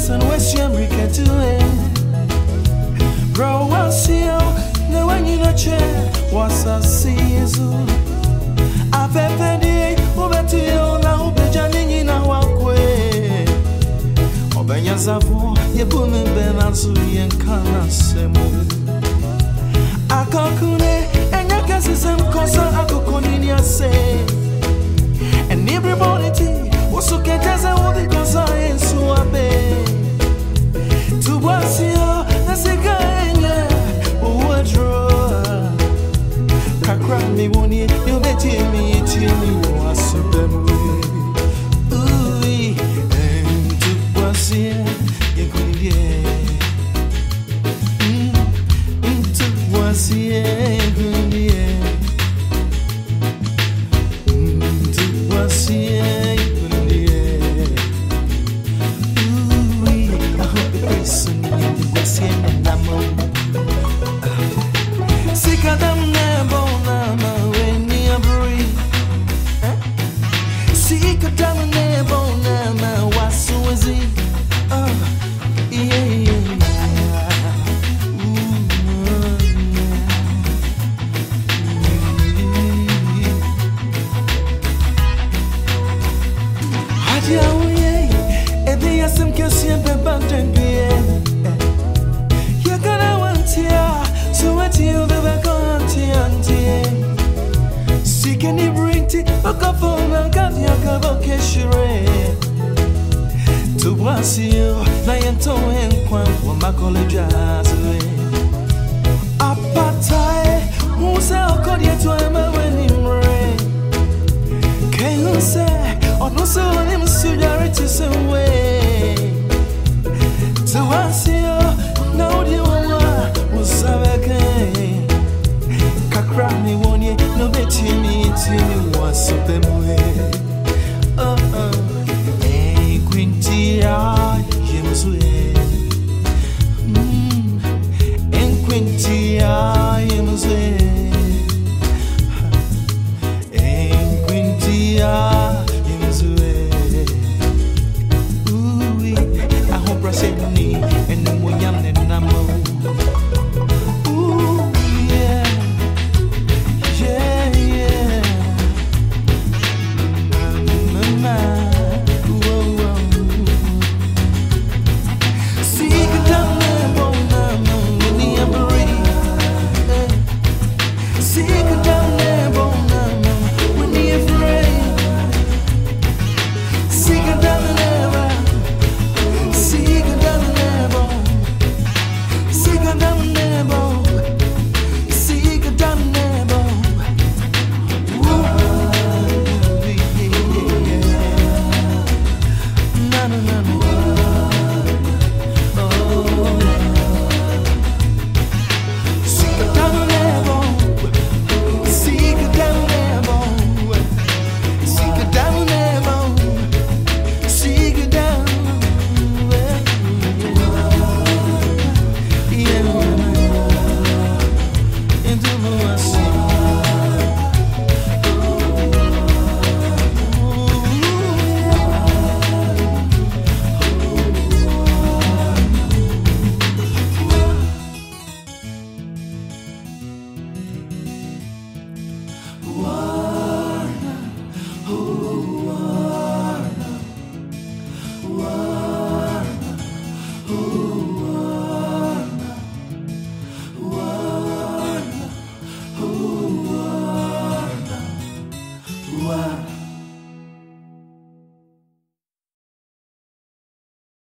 Jason West America to it. Bro, what's you? No one in a chair. What's a season? I've ever day over to you now. Be Johnny in a walkway. Obenya Zavo, you put me Benazu and Canasemo. Akakune, and your guesses and Cosa Akokoninia say. And everybody was okay as I want because I ain't so abe. To was you, that's a guy, oh, draw. Kakra me one year, you bet me, you was super way. Ooh, and to was here, you couldn't get. To was here, couldn't get. To was here. To was you, Lion and Quan, when my college has away. Apatai, who's our cordial to him when him rain. Can you say, or no so him solidarity some way? To was you, now the one was a game. Kakra me one year, no betty me to you was something way. Quintia, Yemsue. And Quintia, Yemsue. And Quintia, Yemsue. Ooh, I hope I said me and the Moyam and Namo. Ooh, yeah, yeah, yeah. Mama. Wow.